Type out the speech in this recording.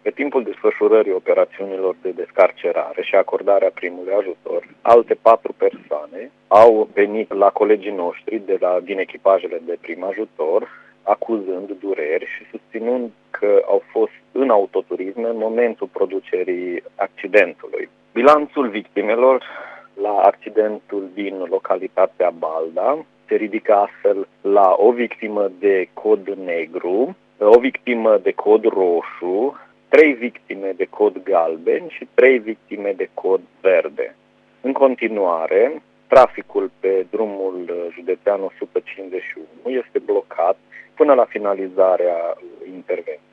Pe timpul desfășurării operațiunilor de descarcerare și acordarea primului ajutor, alte 4 persoane au venit la colegii noștri din echipajele de prim ajutor, acuzând dureri și susținând că au fost în autoturisme în momentul producerii accidentului. Bilanțul victimelor la accidentul din localitatea Balda se ridică astfel la o victimă de cod negru, o victimă de cod roșu, 3 victime de cod galben și 3 victime de cod verde. În continuare, traficul pe drumul județean 151 este blocat până la finalizarea intervenției.